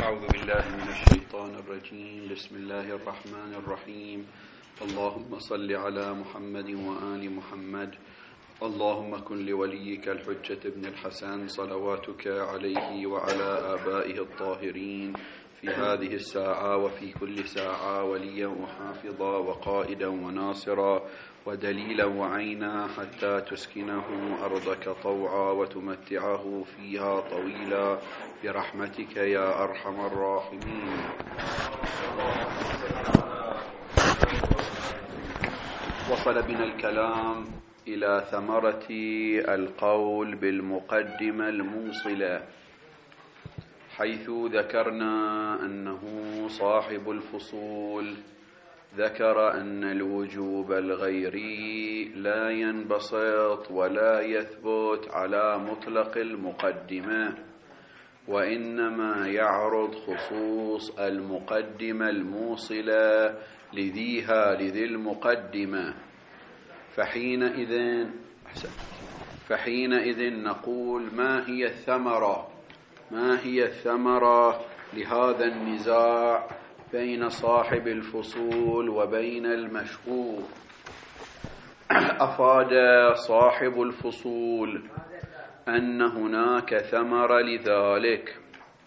أعوذ بالله من الشيطان الرجيم. بسم الله الرحمن الرحيم. اللهم صل على محمد وآل محمد. اللهم كن لوليك الحجة ابن الحسن صلواتك عليه وعلى آبائه الطاهرين في هذه الساعة وفي كل ساعة وليا وحافظا وقائدا وناصرا ودليلا وعينا حتى تسكنه أرضك طوعا وتمتعه فيها طويلا برحمتك يا أرحم الراحمين. وصل بنا الكلام إلى ثمرة القول بالمقدمة الموصلة، حيث ذكرنا أنه صاحب الفصول ذكر أن الوجوب الغيري لا ينبسط ولا يثبت على مطلق المقدمة، وإنما يعرض خصوص المقدمة الموصلة لذي المقدمة. فحينئذ نقول ما هي الثمرة لهذا النزاع بين صاحب الفصول وبين المشهور؟ أفاد صاحب الفصول أن هناك ثمرة لذلك،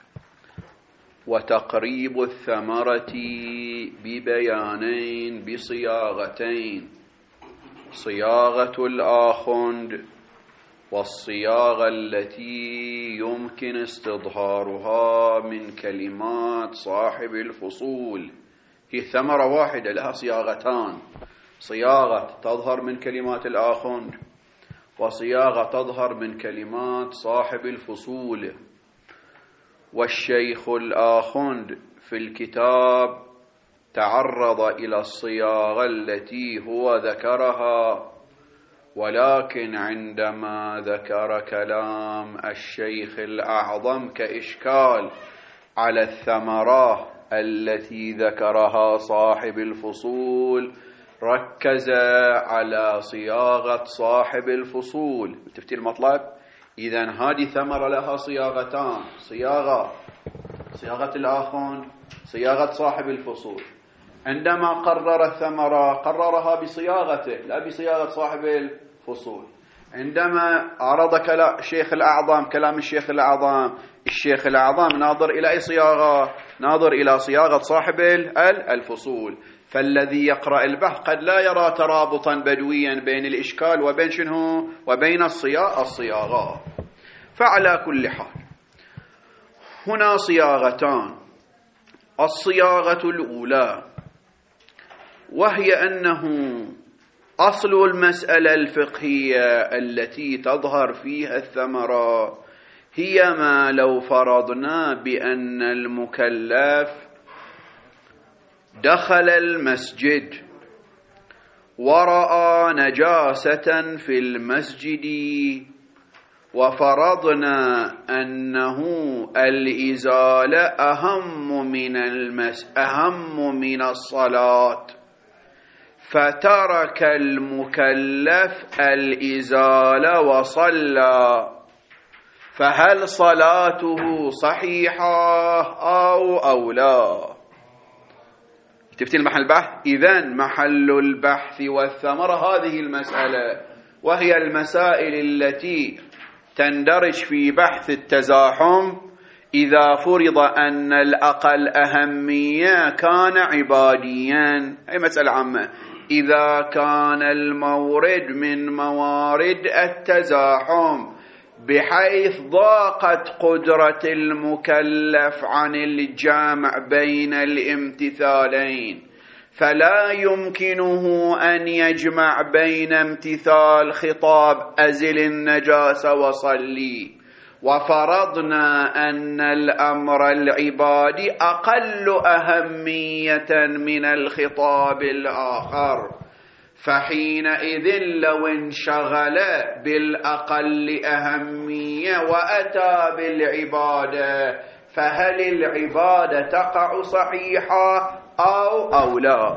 وتقريب الثمرة ببيانين بصياغتين: صياغة الآخند والصياغة التي يمكن استظهارها من كلمات صاحب الفصول. هي ثمرة واحدة لها صياغتان: صياغة تظهر من كلمات الآخند وصياغة تظهر من كلمات صاحب الفصول. والشيخ الآخند في الكتاب تعرض إلى الصياغة التي هو ذكرها، ولكن عندما ذكر كلام الشيخ الأعظم كإشكال على الثمرة التي ذكرها صاحب الفصول ركز على صياغة صاحب الفصول. تفتي المطلب؟ إذن هذه ثمرة لها صياغتان: صياغة الآخند، صياغة صاحب الفصول. عندما قرر الثمرة قررها بصياغته لا بصياغة صاحب الفصول. عندما عرض كلام الشيخ الأعظم ناظر إلى أي صياغة؟ ناظر إلى صياغة صاحب الفصول. فالذي يقرأ البحث قد لا يرى ترابطا بدويا بين الإشكال وبين وبين الصياغات. فعلى كل حال هنا صياغتان: الصياغة الأولى وهي أنه أصل المسألة الفقهية التي تظهر فيها الثمرة هي ما لو فرضنا بأن المكلف دخل المسجد ورأى نجاسة في المسجد، وفرضنا أنه الإزالة أهم من الصلاة، فترك المكلف الإزالة وصلى، فهل صلاته صحيحة أو لا؟ تفتي المحل البحث؟ إذن محل البحث والثمرة هذه المسألة، وهي المسائل التي تندرج في بحث التزاحم إذا فرض أن الأقل أهمية كان عباديا. أي مسألة عامة. إذا كان المورد من موارد التزاحم بحيث ضاقت قدرة المكلف عن الجمع بين الامتثالين، فلا يمكنه أن يجمع بين امتثال خطاب أزل النجاسة وصلي، وفرضنا أن الأمر العبادي أقل أهمية من الخطاب الآخر، فحينئذ لو انشغل بالأقل أهمية وأتى بالعبادة فهل العبادة تقع صحيحة أو لا؟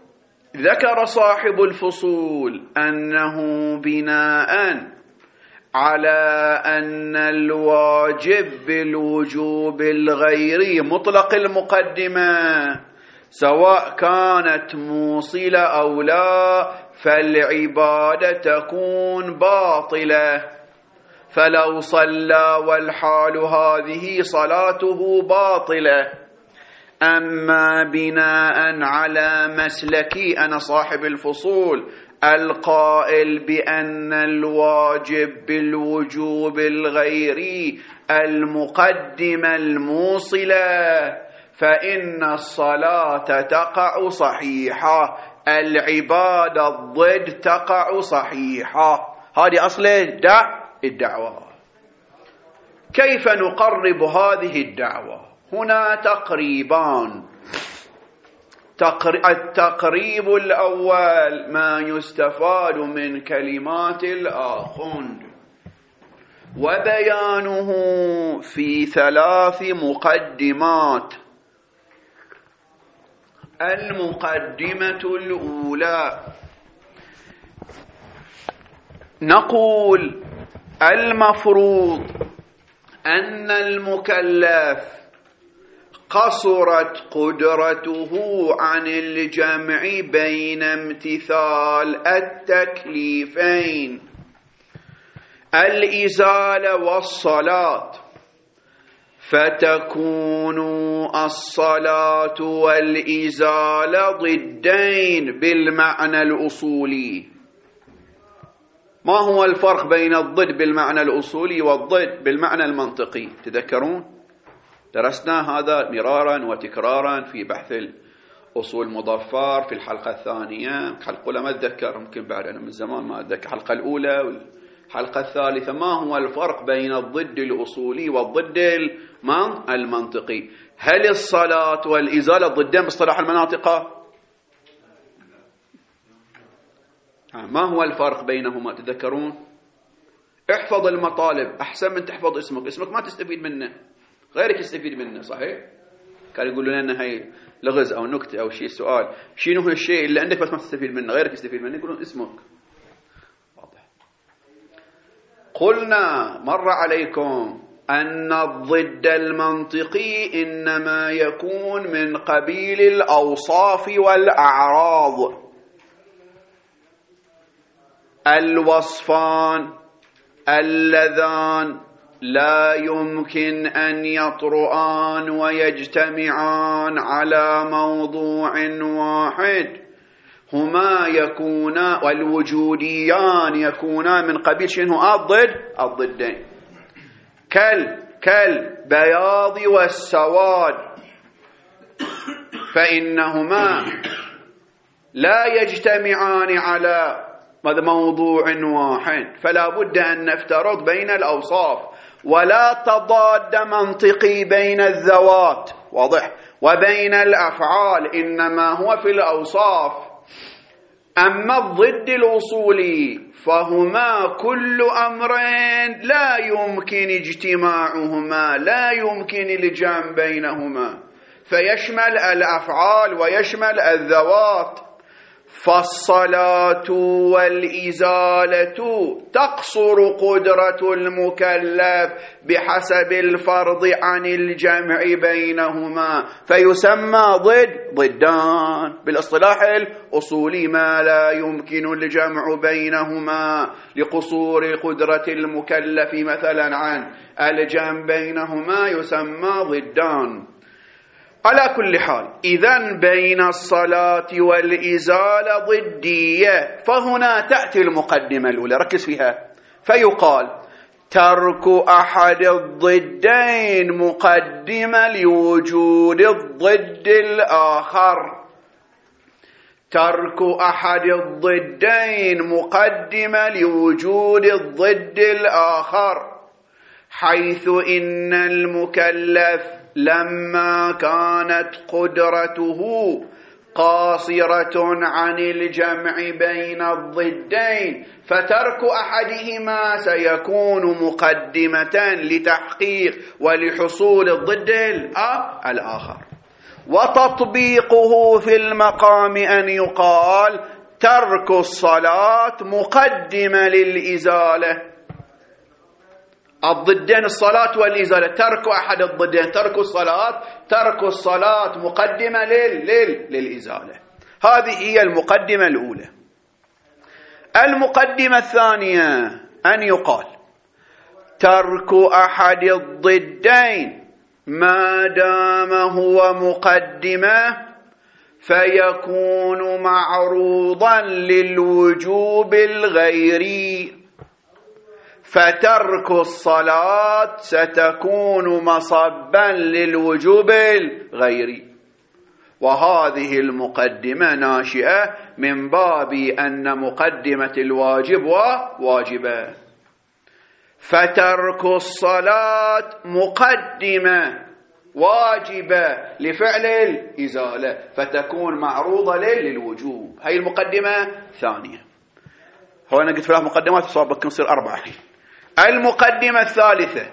ذكر صاحب الفصول أنه بناء على أن الواجب بالوجوب الغيري مطلق المقدمة سواء كانت موصلة أو لا فالعبادة تكون باطلة، فلو صلى والحال هذه صلاته باطلة. أما بناء على مسلكي أنا صاحب الفصول القائل بأن الواجب بالوجوب الغيري المقدمة الموصلة فإن الصلاة تقع صحيحة، العبادة الضد تقع صحيحة. هذه أصل الدعوة. كيف نقرب هذه الدعوة؟ هنا تقريبان. التقريب الأول ما يستفاد من كلمات الآخوند وبيانه في 3 مقدمات. المقدمة الأولى نقول المفروض أن المكلف قصرت قدرته عن الجمع بين امتثال التكليفين الإزالة والصلاة، فتكون الصلاة والإزالة ضدين بالمعنى الأصولي. ما هو الفرق بين الضد بالمعنى الأصولي والضد بالمعنى المنطقي؟ تذكرون درسنا هذا مرارا وتكرارا في بحث الأصول مظفر في الحلقة الثانية. الحلقة الأولى ما أتذكر، ممكن بعد أنا من زمان ما أتذكر الحلقة الأولى والحلقة الثالثة. ما هو الفرق بين الضد الأصولي والضد المنطقي؟ هل الصلاة والإزالة ضدين باصطلاح المناطق؟ ما هو الفرق بينهما؟ تذكرون؟ احفظ المطالب أحسن من تحفظ اسمك ما تستفيد منه، غيرك يستفيد منه. صحيح؟ كان يقولون لنا هي لغز أو نكتة أو شيء سؤال، شنو هو الشيء اللي عندك بس ما تستفيد منه غيرك يستفيد منه؟ يقولون اسمك. واضح. قلنا مر عليكم أن الضد المنطقي إنما يكون من قبيل الأوصاف والأعراض. الوصفان اللذان لا يمكن أن يطرؤان ويجتمعان على موضوع واحد، هما يكونا والوجوديان يكونا من قبيل شنو؟ الضدين كالبياض والسواد، فإنهما لا يجتمعان على موضوع واحد، فلا بد أن نفترض بين الأوصاف، ولا تضاد منطقي بين الذوات. واضح؟ وبين الأفعال، إنما هو في الأوصاف. أما الضد الأصولي فهما كل أمرين لا يمكن اجتماعهما، لا يمكن الجمع بينهما، فيشمل الأفعال ويشمل الذوات. فالصلاة والإزالة تقصر قدرة المكلف بحسب الفرض عن الجمع بينهما، فيسمى ضدان بالاصطلاح الأصولي، ما لا يمكن الجمع بينهما لقصور قدرة المكلف مثلا عن الجمع بينهما يسمى ضدان. على كل حال، إذن بين الصلاة والإزالة ضدية، فهنا تأتي المقدمة الأولى، ركز فيها، فيقال ترك أحد الضدين مقدمة لوجود الضد الآخر. ترك أحد الضدين مقدمة لوجود الضد الآخر، حيث إن المكلف لما كانت قدرته قاصرة عن الجمع بين الضدين فترك أحدهما سيكون مقدمة لتحقيق ولحصول الضد الآخر. وتطبيقه في المقام أن يقال ترك الصلاة مقدمة للإزالة. الضدين الصلاة والإزالة، ترك أحد الضدين ترك الصلاة مقدمة للإزالة. هذه هي المقدمة الأولى. المقدمة الثانية أن يقال ترك أحد الضدين ما دام هو مقدمة فيكون معروضا للوجوب الغيري، فترك الصلاة ستكون مصبا للوجوب الغيري. وهذه المقدمة ناشئة من باب أن مقدمة الواجب واجبة، فترك الصلاة مقدمة واجبة لفعل الإزالة فتكون معروضة للوجوب. هاي المقدمة الثانية. هو أنا قلت ثلاث مقدمات صار نصير 4 الحين. المقدمة الثالثة،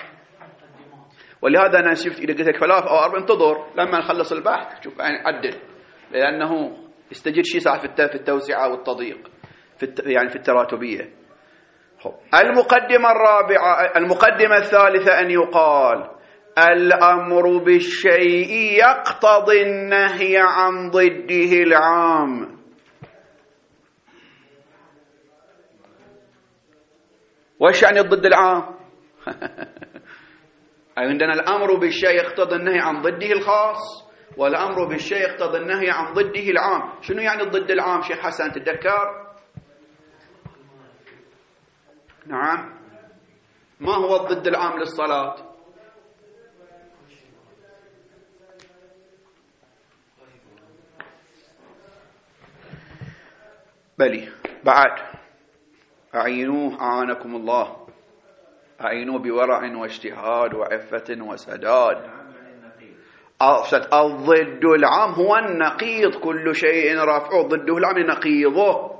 ولهذا أنا شفت إذا قلت لك 3 أو 4 انتظر لما نخلص البحث شوف يعني عدل، لأنه يستجد شيء ساعة في التوسعة والتضييق يعني في التراتبية. المقدمة الرابعة، المقدمة الثالثة أن يقال الأمر بالشيء يقتضي النهي عن ضده العام. وش يعني الضد العام؟ عندنا الأمر بالشيء يقتضي النهي عن ضده الخاص، والأمر بالشيء يقتضي النهي عن ضده العام. شنو يعني الضد العام شيخ حسن تتذكر؟ نعم، ما هو الضد العام للصلاة؟ بلي بعد أعينوه أعانكم الله، أعينوه بورع واجتهاد وعفة وسداد. الضد العام هو النقيض، كل شيء رافعه ضده العام نقيضه.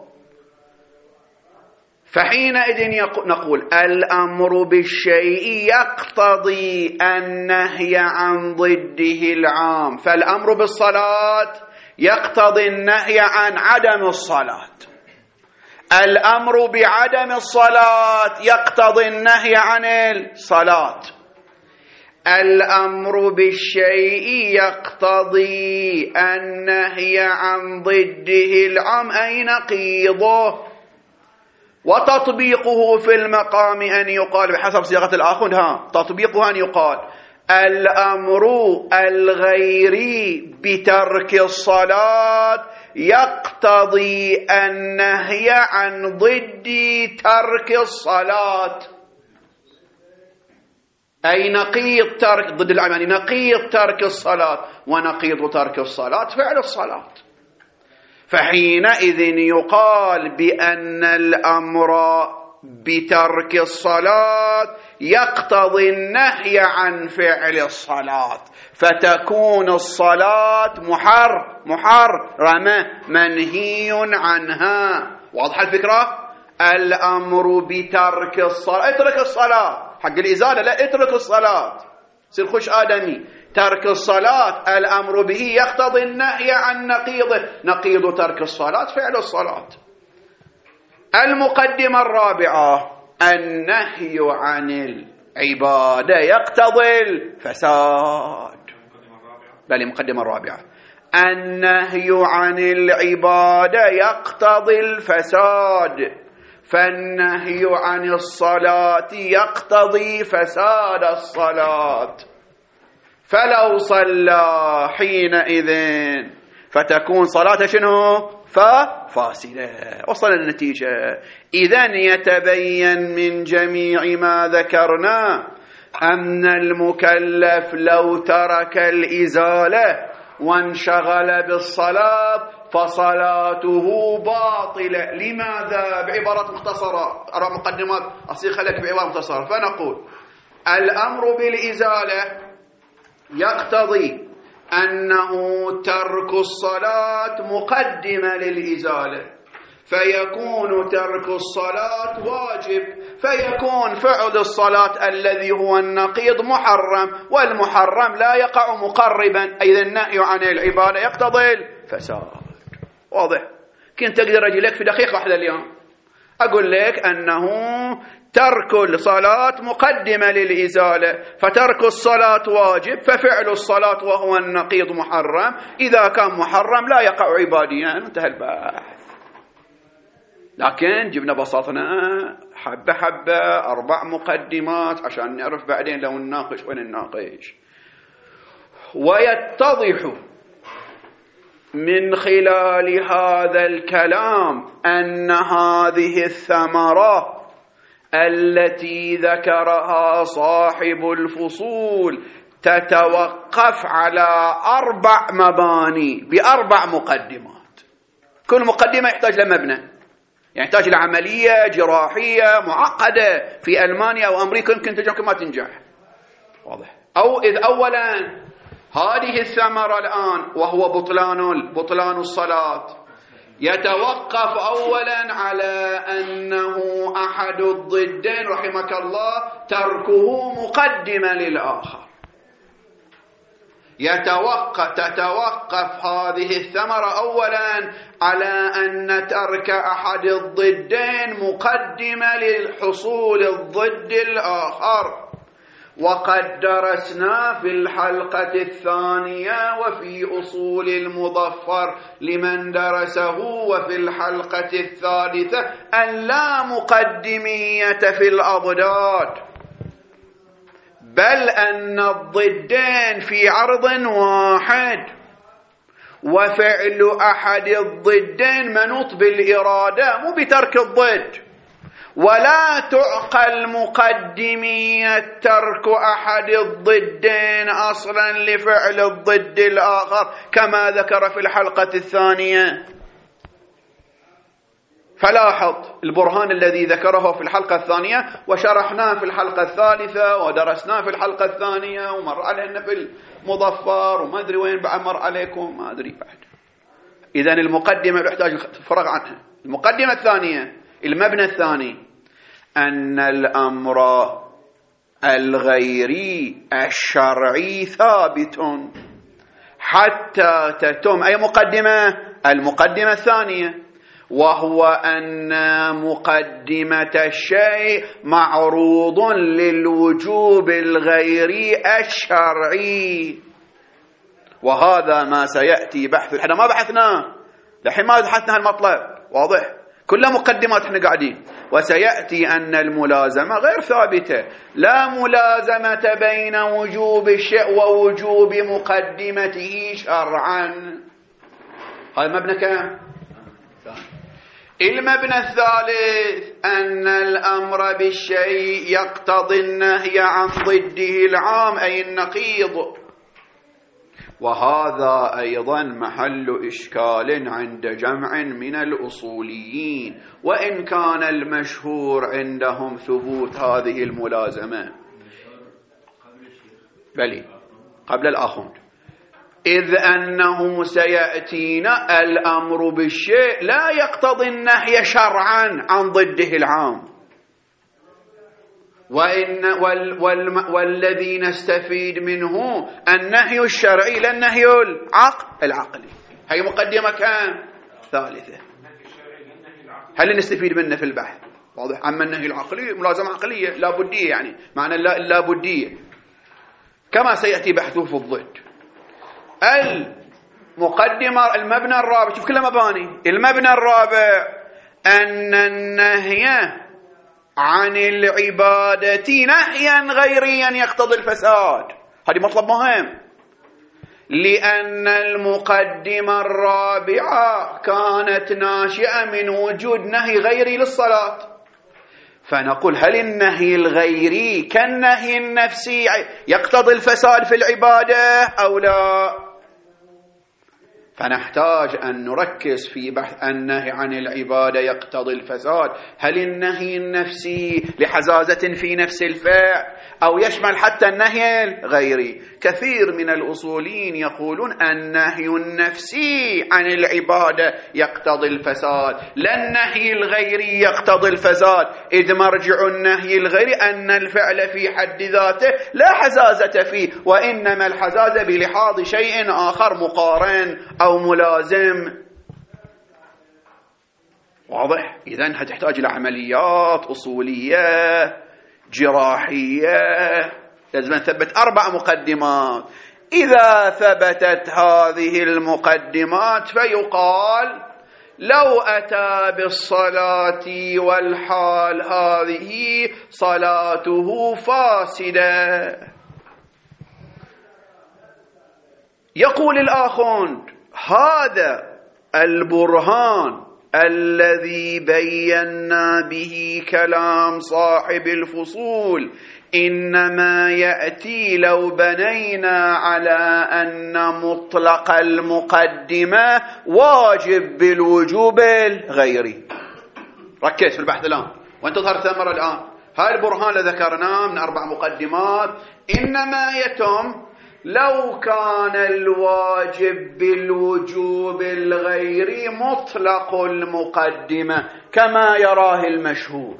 فحينئذ نقول الأمر بالشيء يقتضي النهي عن ضده العام، فالأمر بالصلاة يقتضي النهي عن عدم الصلاة، الأمر بعدم الصلاة يقتضي النهي عن الصلاة. الأمر بالشيء يقتضي النهي عن ضده العام أي نقيضه. وتطبيقه في المقام أن يقال بحسب صيغة الآخر، تطبيقه أن يقال الأمر الغيري بترك الصلاة يقتضي النهي عن ضد ترك الصلاة، أي نقيض ترك ضد العام، يعني نقيض ترك الصلاة، ونقيض ترك الصلاة فعل الصلاة. فحينئذ يقال بأن الأمر بترك الصلاة يقتضي النهي عن فعل الصلاة، فتكون الصلاة محرمة منهي عنها. واضح الفكرة؟ الأمر بترك الصلاة، اترك الصلاة حق الإزالة، لا اترك الصلاة سير خش آدمي. ترك الصلاة الأمر به يقتضي النهي عن نقيضه، نقيض ترك الصلاة فعل الصلاة. المقدمة الرابعة النهي عن العبادة يقتضي الفساد. بل المقدمة الرابعة النهي عن العبادة يقتضي الفساد، فالنهي عن الصلاة يقتضي فساد الصلاة. فلو صلى حينئذ فتكون صلاة شنو؟ فاسدة. وصل النتيجة. إذن يتبين من جميع ما ذكرنا أن المكلف لو ترك الإزالة وانشغل بالصلاة فصلاته باطلة. لماذا؟ بعبارات مختصرة، أرى مقدمات أصيغ لك بعبارة مختصرة. فنقول الأمر بالإزالة يقتضي أنه ترك الصلاة مقدمة للإزالة، فيكون ترك الصلاة واجب، فيكون فعل الصلاة الذي هو النقيض محرم، والمحرم لا يقع مقربا، أي النهي عن العبادة يقتضي الفساد. واضح؟ كنت تقدر أجي لك في دقيقة واحدة اليوم أقول لك أنه ترك الصلاة مقدمة للإزالة، فترك الصلاة واجب، ففعل الصلاة وهو النقيض محرم. إذا كان محرم لا يقع عباديا. انتهى البحث. لكن جبنا بساطنا حبة حبة 4 مقدمات عشان نعرف بعدين لو نناقش وين نناقش. ويتضح من خلال هذا الكلام أن هذه الثمرة التي ذكرها صاحب الفصول تتوقف على 4 مباني ب4 مقدمات. كل مقدمة يحتاج لمبنى، يعني يحتاج لعملية جراحية معقدة. في ألمانيا أو أمريكا يمكن تنجح ما تنجح، واضح. أو إذ أولا هذه الثمرة الآن وهو بطلان الصلاة يتوقف أولا على أنه أحد الضدين رحمك الله تركه مقدمة للآخر. تتوقف هذه الثمرة أولا على أن ترك أحد الضدين مقدمة للحصول الضد الآخر. وقد درسنا في الحلقة الثانية وفي أصول المظفر لمن درسه وفي الحلقة الثالثة أن لا مقدمية في الأضداد، بل أن الضدين في عرض واحد، وفعل أحد الضدين منوط بالإرادة مو بترك الضد. ولا تعقل مقدمية ترك أحد الضدين أصلا لفعل الضد الآخر كما ذكر في الحلقة الثانية. فلاحظ البرهان الذي ذكره في الحلقة الثانية وشرحناه في الحلقة الثالثة ودرسناه في الحلقة الثانية ومر علينا في المظفر وما أدري وين بعد مر عليكم ما أدري بعد. إذن المقدمة يحتاج فرغ عنها. المقدمة الثانية المبنى الثاني أن الأمر الغيري الشرعي ثابت حتى تتم أي مقدمة؟ المقدمة الثانية، وهو أن مقدمة الشيء معروض للوجوب الغيري الشرعي. وهذا ما سيأتي بحث. احنا ما بحثناه لحين ما بحثنا المطلب، واضح؟ كلها مقدمات احنا قاعدين. وسيأتي أن الملازمة غير ثابتة، لا ملازمة بين وجوب الشيء ووجوب مقدمته شرعا. هذا مبنى كم؟ المبنى الثالث أن الأمر بالشيء يقتضي النهي عن ضده العام أي النقيض. وهذا أيضا محل إشكال عند جمع من الأصوليين، وإن كان المشهور عندهم ثبوت هذه الملازمة. بلي قبل الآخر، إذ أنه سيأتينا الأمر بالشيء لا يقتضي النهي شرعا عن ضده العام. والذي نستفيد منه النهي الشرعي لا النهي العقلي. هي مقدمة كام؟ ثالثة. هل نستفيد منه في البحث؟ واضح. أما النهي العقلي ملازمة عقلية لا بدية، يعني معنى لا بدية كما سيأتي بحثه في الضد. المقدمة المبنى الرابع، شوف كلها مباني. المبنى الرابع أن النهي عن العبادة نهيا غيريا يقتضي الفساد. هذه مطلب مهم، لأن المقدمة الرابعة كانت ناشئة من وجود نهي غيري للصلاة. فنقول هل النهي الغيري كالنهي النفسي يقتضي الفساد في العبادة أو لا؟ فنحتاج أن نركز في بحث النهي عن العبادة يقتضي الفساد. هل النهي النفسي لحزازة في نفس الفعل أو يشمل حتى النهي الغيري؟ كثير من الأصوليين يقولون النهي النفسي عن العبادة يقتضي الفساد لا النهي الغيري يقتضي الفساد، إذ مرجع النهي الغيري أن الفعل في حد ذاته لا حزازة فيه، وإنما الحزازة بلحاظ شيء آخر مقارن أو ملازم. واضح؟ إذن هتحتاج إلى عمليات أصولية جراحية، لازم نثبت 4 مقدمات. إذا ثبتت هذه المقدمات فيقال لو أتى بالصلاة والحال هذه صلاته فاسدة. يقول الآخون هذا البرهان الذي بينا به كلام صاحب الفصول إنما يأتي لو بنينا على أن مطلق المقدمة واجب بالوجوب الغيري. ركز في البحث الآن وانت تظهر ثمرة الآن. هاي البرهان اللي ذكرناه من 4 مقدمات إنما يتم لو كان الواجب بالوجوب الغيري مطلق المقدمة كما يراه المشهور.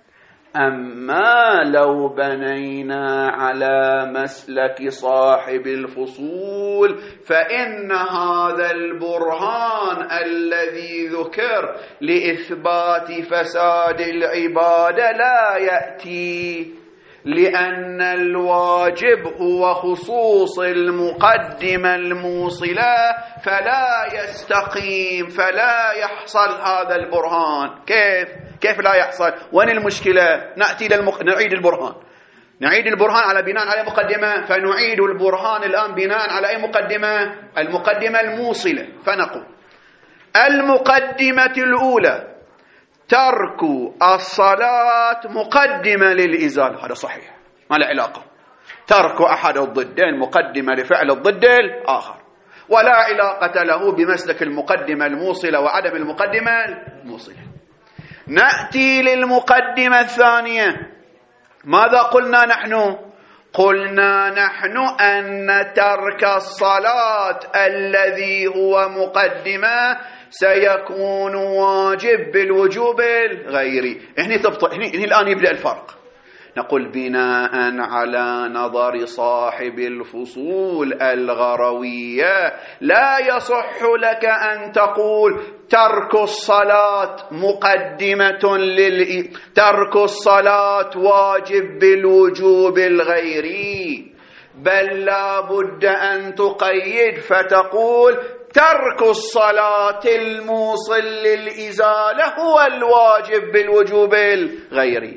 أما لو بنينا على مسلك صاحب الفصول فإن هذا البرهان الذي ذكر لإثبات فساد العبادة لا يأتي، لأن الواجب هو خصوص المقدمة الموصلة فلا يستقيم، فلا يحصل هذا البرهان. كيف لا يحصل؟ وين المشكلة؟ نعيد البرهان. نعيد البرهان على بناء على مقدمة، فنعيد البرهان الآن بناء على أي مقدمة؟ المقدمة الموصلة. فنقول المقدمة الأولى ترك الصلاة مقدمة للإزالة، هذا صحيح ما له علاقة. ترك أحد الضدين مقدمة لفعل الضد الآخر، ولا علاقة له بمسلك المقدمة الموصلة وعدم المقدمة الموصلة. نأتي للمقدمة الثانية. ماذا قلنا نحن؟ قلنا نحن أن ترك الصلاة الذي هو مقدمة سيكون واجب بالوجوب الغيري. هنا الآن يبدأ الفرق. نقول بناء على نظر صاحب الفصول الغروية لا يصح لك أن تقول ترك الصلاة مقدمة ترك الصلاة واجب بالوجوب الغيري، بل لا بد أن تقيد فتقول ترك الصلاة الموصل للإزالة هو الواجب بالوجوب الغيري،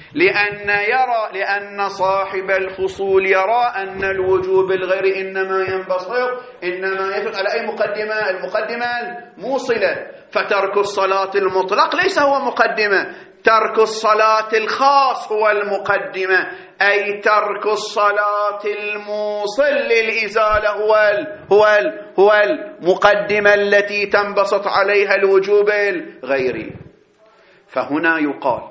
لأن صاحب الفصول يرى أن الوجوب الغيري إنما ينبسط على أي مقدمة؟ المقدمة الموصلة. فترك الصلاة المطلق ليس هو مقدمة، ترك الصلاة الخاص هو المقدمة، أي ترك الصلاة الموصل للإزالة هو المقدمة التي تنبسط عليها الوجوب الغيري. فهنا يقال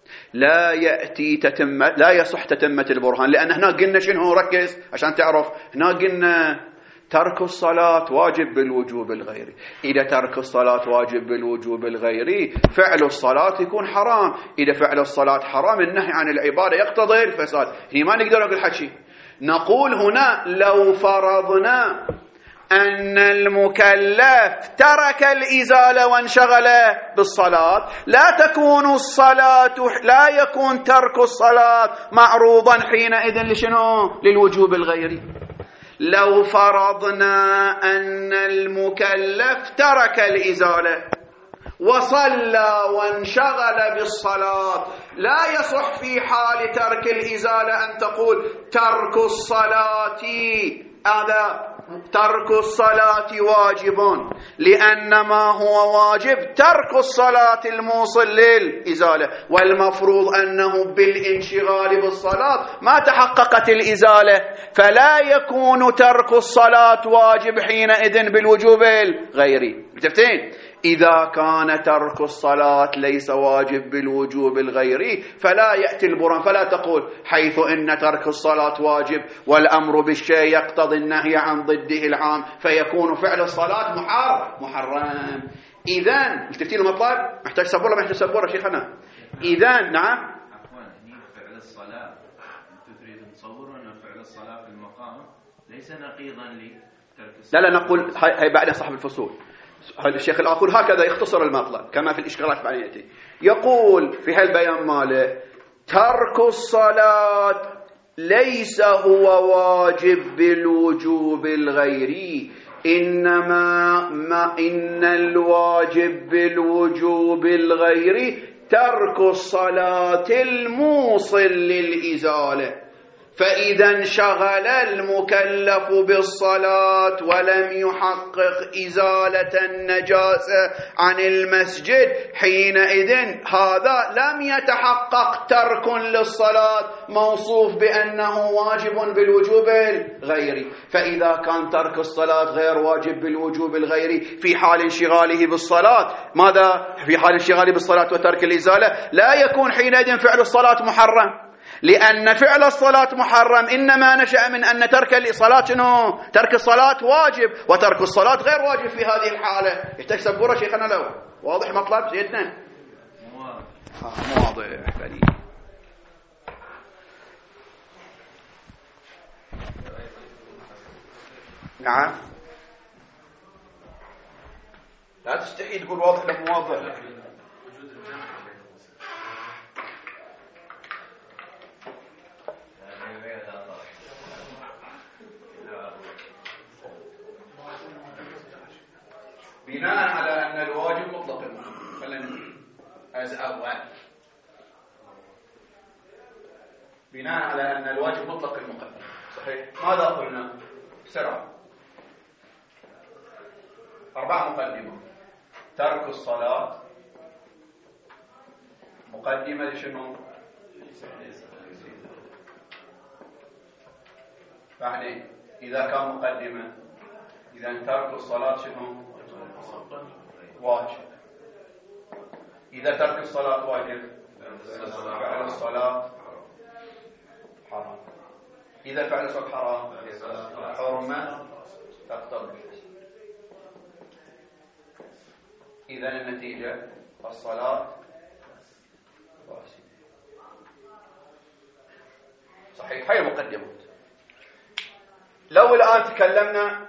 لا يصح تتمة البرهان، لأن هنا قلنا شنو؟ ركز عشان تعرف. هنا قلنا ترك الصلاة واجب بالوجوب الغيري. إذا ترك الصلاة واجب بالوجوب الغيري فعل الصلاة يكون حرام. إذا فعل الصلاة حرام النهي عن العبادة يقتضي الفساد. هنا ما نقدر نقول حكي. نقول هنا لو فرضنا أن المكلف ترك الإزالة وانشغل بالصلاة لا يكون ترك الصلاة معروضا حينئذ لشنو؟ للوجوب الغيري. لو فرضنا أن المكلف ترك الإزالة وصلى وانشغل بالصلاة لا يصح في حال ترك الإزالة أن تقول ترك الصلاة ترك الصلاة واجب، لأن ما هو واجب ترك الصلاة الموصل للإزالة، والمفروض أنه بالانشغال بالصلاة ما تحققت الإزالة، فلا يكون ترك الصلاة واجب حينئذ بالوجوب الغيري. متفقين؟ إذا كان ترك الصلاة ليس واجب بالوجوب الغيري فلا يأتي البرهان، فلا تقول حيث إن ترك الصلاة واجب والأمر بالشيء يقتضي النهي عن ضده العام فيكون فعل الصلاة محرم. إذن التفتيل المطلب محتاج سبورة، محتاج سبورة شيخنا. إذن نعم فعل الصلاة تريد تصور أن فعل الصلاة في المقام ليس نقيضا لترك الصلاة. لا نقول هاي بعد صاحب الفصول. الشيخ الآخر هكذا يختصر المطلب كما في الإشكالات بعدين يأتي، يقول في هالبيان ماله: ترك الصلاة ليس هو واجب بالوجوب الغيري، إنما إن الواجب بالوجوب الغيري ترك الصلاة الموصل للإزالة. فإذا انشغل المكلف بالصلاة ولم يحقق إزالة النجاسة عن المسجد، حينئذ هذا لم يتحقق ترك للصلاة موصوف بأنه واجب بالوجوب الغيري. فإذا كان ترك الصلاة غير واجب بالوجوب الغيري في حال انشغاله بالصلاة، ماذا في حال انشغاله بالصلاة وترك الإزالة؟ لا يكون حينئذ فعل الصلاة محرم، لأن فعل الصلاة محرم إنما نشأ من أن ترك الصلاة ترك الصلاة واجب، وترك الصلاة غير واجب في هذه الحالة. يحتاج قرة شيخنا لو واضح مطلب سيدنا؟ واضح بلي. نعم، لا تستحي تقول واضح لك واضح. بناء على أن الواجب مطلق المقدم، خلينا أول بناء على أن الواجب مطلق المقدم، صحيح؟ ماذا قلنا؟ بسرعة 4 مقدمات: ترك الصلاة مقدمة لشنو؟ بعدين إذا كان مقدمة، إذا ترك الصلاة شنو؟ واجب. إذا ترك الصلاة واجب، فعل الصلاة حرام. إذا فعل الصلاة حرام، حرمة تقتضي. إذا النتيجة الصلاة فاسدة. صحيح، هاي المقدمات. لو الآن تكلمنا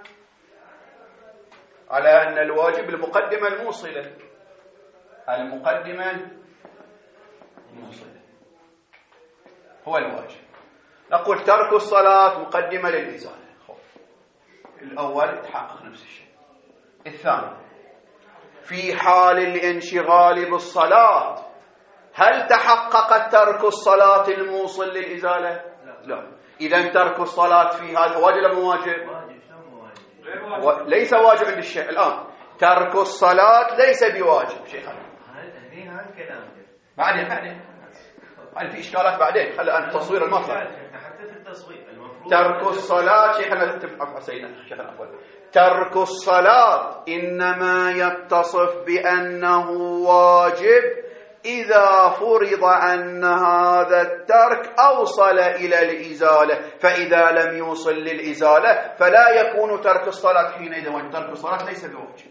على أن الواجب المقدمة الموصلة، المقدمة الموصلة هو الواجب، نقول ترك الصلاة مقدمة للإزالة. الأول تحقق نفس الشيء. الثاني، في حال الانشغال بالصلاة هل تحقق ترك الصلاة الموصل للإزالة؟ لا. إذا ترك الصلاة في هذا واجب ولا مو واجب؟ ليس واجب عند الشيخ الآن. ترك الصلاة ليس بواجب شيخنا. بعدين في إشكالات بعدين. خلي الآن تصوير المطلب. حتى في التصوير ترك الصلاة شيخنا سيدنا ترك الصلاة إنما يتصف بأنه واجب إذا فرض أن هذا الترك أوصل إلى الإزالة، فإذا لم يوصل للإزالة فلا يكون ترك الصلاة حينئذ واجب. ترك الصلاة ليس بواجب.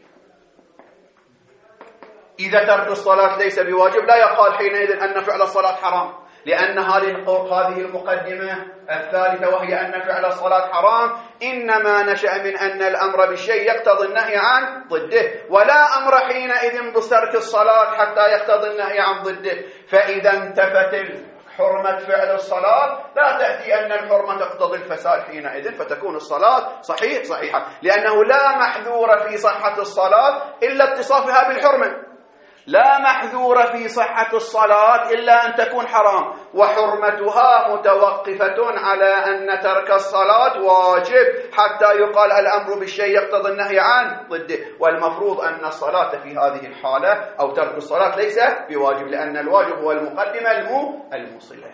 إذا ترك الصلاة ليس بواجب لا يقال حينئذ أن فعل الصلاة حرام، لأن هذه المقدمة الثالثة وهي أن فعل الصلاة حرام إنما نشأ من أن الأمر بالشيء يقتضي النهي عن ضده، ولا أمر حينئذ بترك الصلاة حتى يقتضي النهي عن ضده. فإذا انتفت حرمة فعل الصلاة لا تأتي أن الحرمة تقتضي الفساد حينئذ، فتكون الصلاة صحيحة، لأنه لا محذور في صحة الصلاة إلا اتصافها بالحرمة. لا محذور في صحة الصلاة إلا أن تكون حرام، وحرمتها متوقفة على أن ترك الصلاة واجب حتى يقال الأمر بالشيء يقتضي النهي عن ضده. والمفروض أن الصلاة في هذه الحالة أو ترك الصلاة ليس بواجب، لأن الواجب هو المقدمة الموصلة.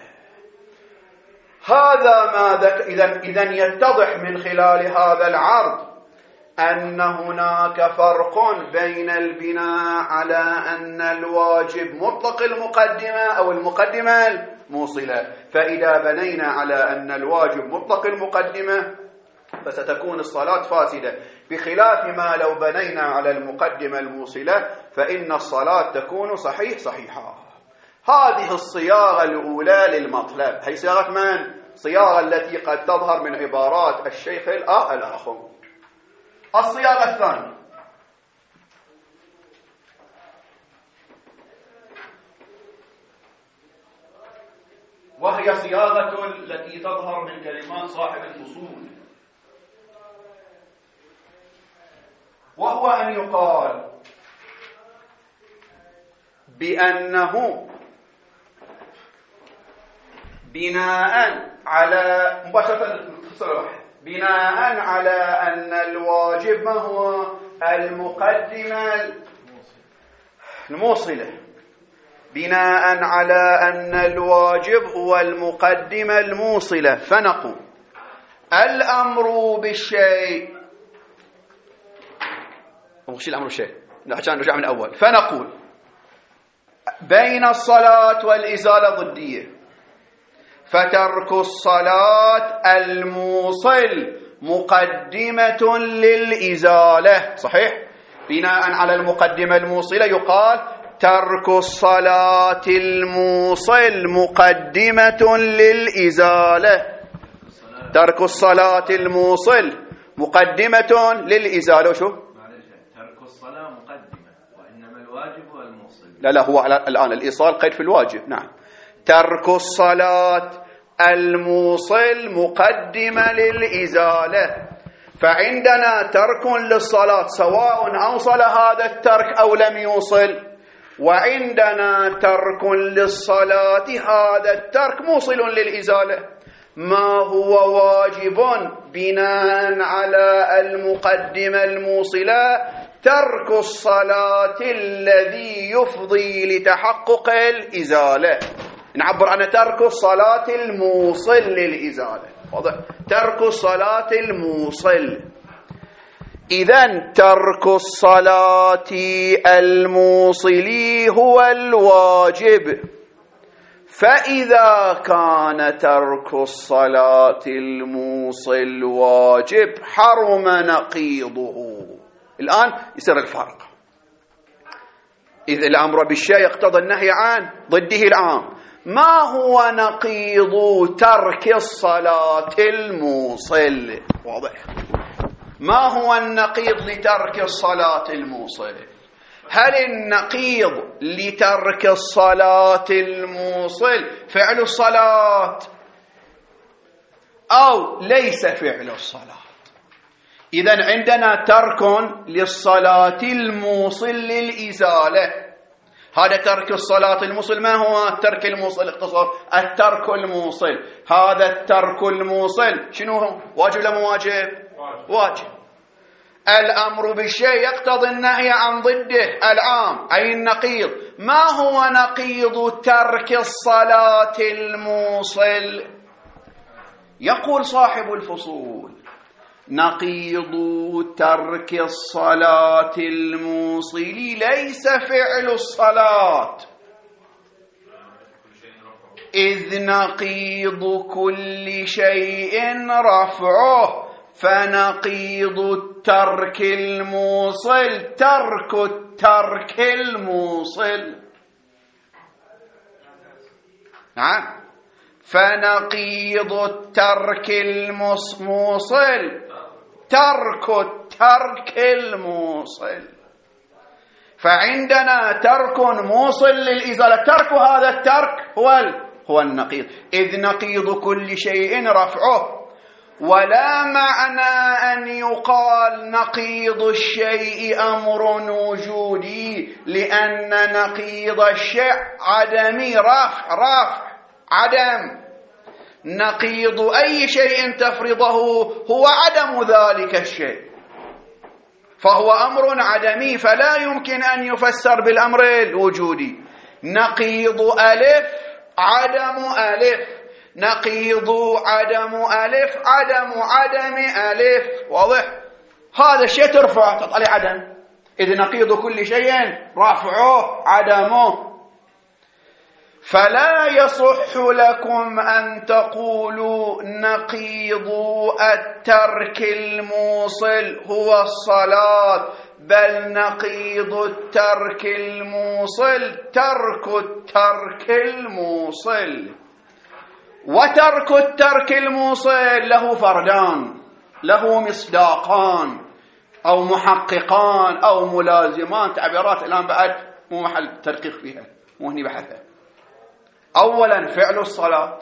هذا ما إذن يتضح من خلال هذا العرض أن هناك فرق بين البناء على أن الواجب مطلق المقدمة أو المقدمة الموصلة. فإذا بنينا على أن الواجب مطلق المقدمة فستكون الصلاة فاسدة، بخلاف ما لو بنينا على المقدمة الموصلة فإن الصلاة تكون صحيحة. هذه الصياغة الأولى للمطلب. هي صياغة من؟ صياغة التي قد تظهر من عبارات الشيخ الآخر. الصياغة الثانية وهي صياغة التي تظهر من كلمات صاحب الفصول، وهو أن يقال بأنه بناء على مباشرة بناء على أن الواجب ما هو؟ المقدمة الموصلة. بناء على أن الواجب هو المقدمة الموصلة، فنقول الأمر بالشيء، وش الأمر بالشيء؟ عشان نرجع من أول. فنقول بين الصلاة والإزالة ضدية، فترك الصلاة الموصل مقدمة للإزالة. صحيح؟ بناء على المقدمة الموصلة يقال ترك الصلاة الموصل مقدمة للإزالة. ترك الصلاة الموصل مقدمة للإزالة. شو؟ ترك الصلاة مقدمة، وإنما الواجب هو الموصل. لا هو الآن الإيصال قيد في الواجب. نعم، ترك الصلاة الموصل مقدمة للإزالة. فعندنا ترك للصلاة سواء أوصل هذا الترك أو لم يوصل، وعندنا ترك للصلاة هذا الترك موصل للإزالة. ما هو واجب بناء على المقدمة الموصلة؟ ترك الصلاة الذي يفضي لتحقق الإزالة. نعبر عن ترك الصلاة الموصل للإزالة. واضح؟ ترك الصلاة الموصل. إذن ترك الصلاة الموصل هو الواجب. فإذا كان ترك الصلاة الموصل واجب حرم نقيضه. الآن يصير الفرق. إذ الأمر بالشيء يقتضي النهي عن ضده العام. ما هو نقيض ترك الصلاة الموصل؟ واضح؟ ما هو النقيض لترك الصلاة الموصل؟ هل النقيض لترك الصلاة الموصل فعل الصلاة أو ليس فعل الصلاة؟ إذن عندنا ترك للصلاة الموصل للإزالة. هذا ترك الصلاة الموصل. ما هو الترك الموصل؟ اختصار الترك الموصل. هذا الترك الموصل شنو هو؟ واجب ولا مو واجب؟ واجب. الأمر بالشيء يقتضي النهي عن ضده العام، أي النقيض. ما هو نقيض ترك الصلاة الموصل؟ يقول صاحب الفصول نقيض ترك الصلاة الموصل ليس فعل الصلاة، إذ نقيض كل شيء رفعه، فنقيض الترك الموصل ترك الترك الموصل. نعم، فنقيض الترك الموصل ترك الترك الموصل. فعندنا ترك موصل للإزالة. ترك هذا الترك هو النقيض، إذ نقيض كل شيء رفعه. ولا معنى أن يقال نقيض الشيء أمر وجودي، لأن نقيض الشيء عدمي. رفع عدم. نقيض أي شيء تفرضه هو عدم ذلك الشيء، فهو أمر عدمي، فلا يمكن أن يفسر بالأمر الوجودي. نقيض ألف عدم ألف، نقيض عدم ألف عدم ألف. واضح؟ هذا الشيء ترفع تطلع عدم، إذ نقيض كل شيء رفعه عدمه. فلا يصح لكم أن تقولوا نقيض الترك الموصل هو الصلاة، بل نقيض الترك الموصل ترك الترك الموصل. وترك الترك الموصل له فردان، له مصداقان أو محققان أو ملازمان، تعبيرات الآن بعد مو محل تدقيق فيها، مو هني بحثها. أولا فعل الصلاة،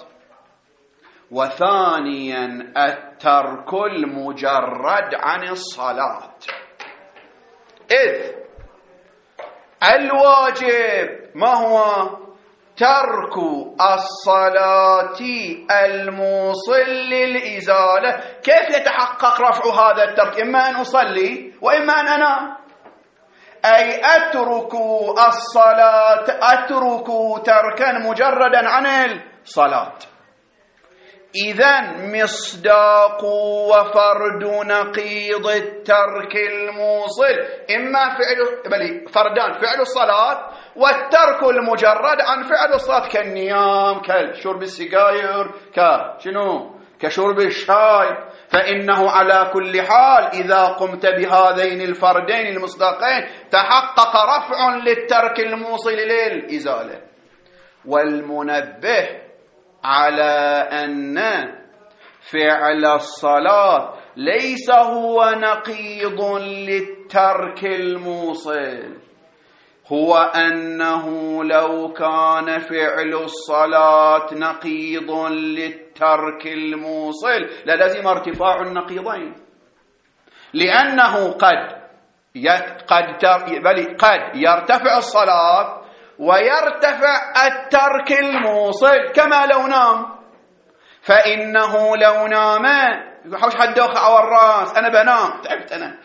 وثانيا الترك المجرد عن الصلاة. إذ الواجب ما هو؟ ترك الصلاة الموصل للإزالة. كيف يتحقق رفع هذا الترك؟ إما أن أصلي وإما أن أنام، أي أترك الصلاة، أترك تركا مجردا عن الصلاة. إذن مصداق وفرد نقيض الترك الموصل إما فردان: فعل الصلاة والترك المجرد عن فعل الصلاة، كالنيام، كشرب السجاير، كشرب الشاي. فإنه على كل حال إذا قمت بهذين الفردين المصداقين تحقق رفع للترك الموصل للإزالة. والمنبه على أن فعل الصلاة ليس هو نقيض للترك الموصل، هو أنه لو كان فعل الصلاة نقيض للترك الموصل للزم ارتفاع النقيضين، لأنه قد يرتفع الصلاة ويرتفع الترك الموصل، كما لو نام. فإنه لو نام يحوش حد على الرأس، أنا بنام، تعبت أنا،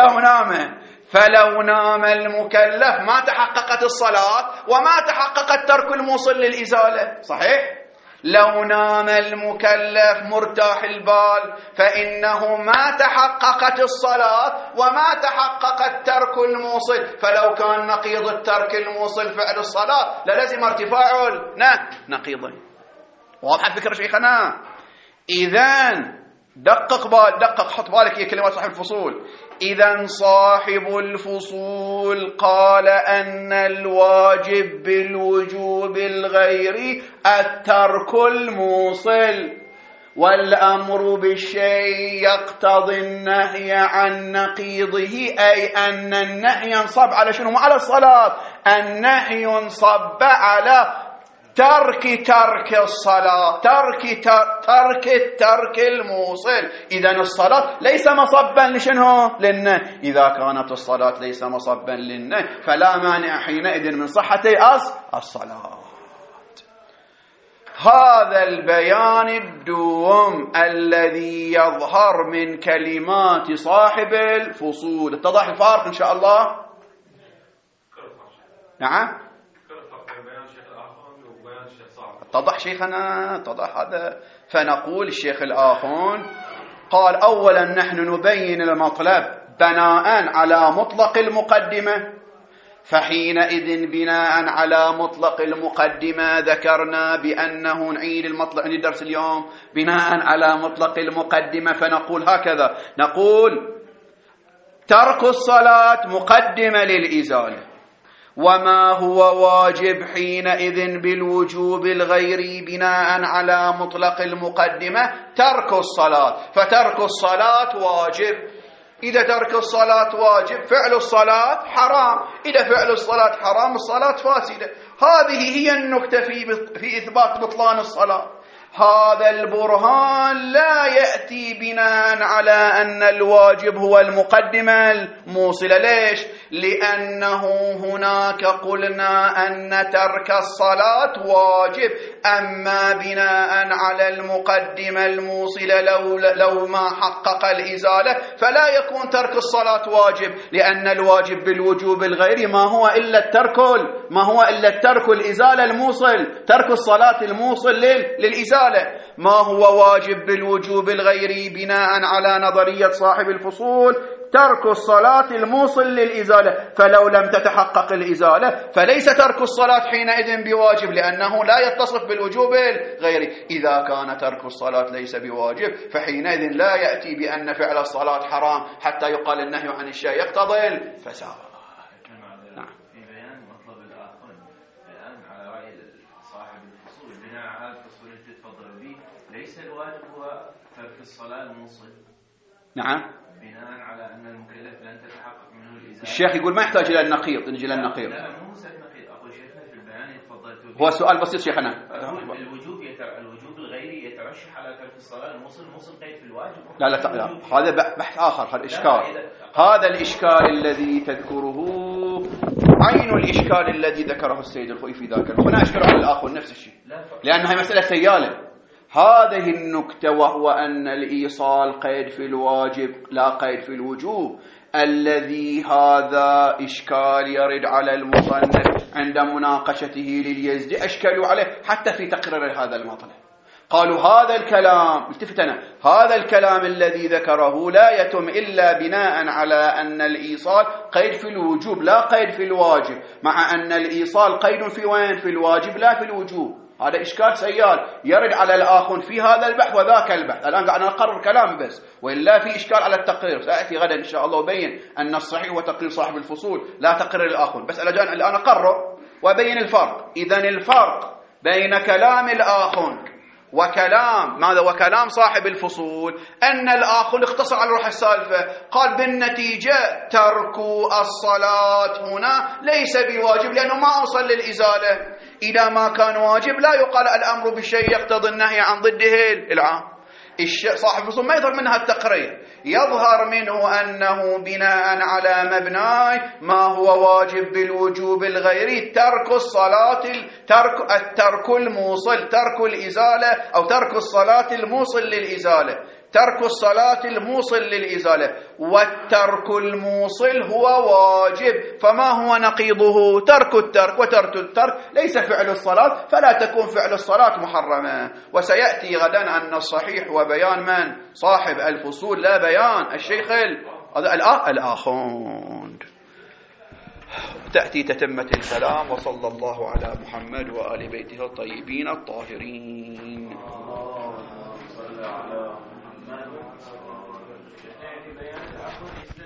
فلو نام المكلف ما تحققت الصلاة وما تحقق الترك الموصل للإزالة. صحيح؟ لو نام المكلف مرتاح البال فإنه ما تحققت الصلاة وما تحقق الترك الموصل. فلو كان نقيض الترك الموصل فعل الصلاة للزم ارتفاع نقيضين. واضح الفكرة شيخنا؟ إذن دقق، حط بالك هي كلمات صاحب الفصول. إذن صاحب الفصول قال أن الواجب بالوجوب الغيري الترك الموصل، والأمر بالشيء يقتضي النهي عن نقيضه، أي أن النهي ينصب على شنو؟ على الصلاة. النهي ينصب على ترك الصلاة، ترك الموصل. إذن الصلاة ليس مصبا لشنو؟ للنهي. إذا كانت الصلاة ليس مصبا للنهي فلا مانع حينئذ من صحة الصلاة. هذا البيان الدوم الذي يظهر من كلمات صاحب الفصول. اتضح الفارق إن شاء الله؟ نعم، اتضح شيخنا، اتضح هذا. فنقول الشيخ الآخون قال أولا نحن نبين المطلب بناء على مطلق المقدمة، فحينئذ بناء على مطلق المقدمة ذكرنا بأنه نعيد المطلق الدرس اليوم بناء على مطلق المقدمة. فنقول هكذا، نقول ترك الصلاة مقدمة للإزالة، وما هو واجب حينئذ بالوجوب الغيري بناء على مطلق المقدمة ترك الصلاة. فترك الصلاة واجب. إذا ترك الصلاة واجب فعل الصلاة حرام، إذا فعل الصلاة حرام الصلاة فاسدة. هذه هي النكتة في إثبات بطلان الصلاة. هذا البرهان لا يأتي بناء على أن الواجب هو المقدمة الموصلة. ليش؟ لأنه هناك قلنا أن ترك الصلاة واجب، أما بناء على المقدمة الموصلة لو ما حقق الإزالة فلا يكون ترك الصلاة واجب، لأن الواجب بالوجوب الغيري ما هو إلا الترك الإزالة الموصل، ترك الصلاة الموصل للإزالة. ما هو واجب بالوجوب الغيري بناء على نظرية صاحب الفصول ترك الصلاة الموصل للإزالة. فلو لم تتحقق الإزالة فليس ترك الصلاة حينئذ بواجب، لأنه لا يتصف بالوجوب الغيري. إذا كان ترك الصلاة ليس بواجب فحينئذ لا يأتي بأن فعل الصلاة حرام حتى يقال النهي عن الشيء يقتضي الفساد. ليس الواجب هو ترك الصلاة الموصل. نعم، بناء على أن المكلف لن تتحقق منه الإزالة. الشيخ يقول ما يحتاج إلى النقيض، نجي إلى النقيض. لا مو مسألة نقيض، أقول شيخنا في البيان تفضلت هو سؤال بسيط شيخنا. الوجوب الغيري يترشح على ترك الصلاة، الموصل قيد في الواجب. لا هذا بحث آخر. هذا إشكال، هذا الإشكال الذي تذكره عين الإشكال الذي ذكره السيد الخوئي في ذاك. هنا أشكال على الآخر نفس الشيء، لأنها مسألة سيالة. هذه النكتة، وهو أن الإيصال قيد في الواجب لا قيد في الوجوب، الذي هذا إشكال يرد على المصنف عند مناقشته لليزدي، أشكلوا عليه حتى في تقرير هذا المطلب. قالوا هذا الكلام، التفتنا، هذا الكلام الذي ذكره لا يتم إلا بناء على أن الإيصال قيد في الوجوب لا قيد في الواجب، مع أن الإيصال قيد في وين؟ في الواجب لا في الوجوب. هذا إشكال سيال يرد على الآخر في هذا البحث وذاك البحث. الآن قاعد نقرر كلام بس، وإلا في إشكال على التقرير. سأتي غدا إن شاء الله وبين أن الصحيح هو تقرير صاحب الفصول لا تقرير الآخر، بس الآن أقرر وبين الفرق. إذن الفرق بين كلام الآخر وكلام ماذا؟ وكلام صاحب الفصول أن الآخر اختصر على روح السالفة، قال بالنتيجة ترك الصلاة هنا ليس بواجب لأنه ما أوصل للإزالة. إذا ما كان واجب لا يقال الأمر بالشيء يقتضي النهي عن ضده العام. صاحب الفصول ما يظهر منها التقرير، يظهر منه أنه بناء على مبناي ما هو واجب بالوجوب الغيري ترك الصلاة، الترك الموصل، ترك الإزالة، أو ترك الصلاة الموصل للإزالة، ترك الصلاة الموصل للإزالة. والترك الموصل هو واجب، فما هو نقيضه؟ ترك الترك، وترك الترك ليس فعل الصلاة، فلا تكون فعل الصلاة محرمة. وسيأتي غدا أن الصحيح وبيان من؟ صاحب الفصول، لا بيان الشيخ الآخوند. تأتي تتمة الكلام. وصلى الله على محمد وآل بيته الطيبين الطاهرين. صلى على محمد.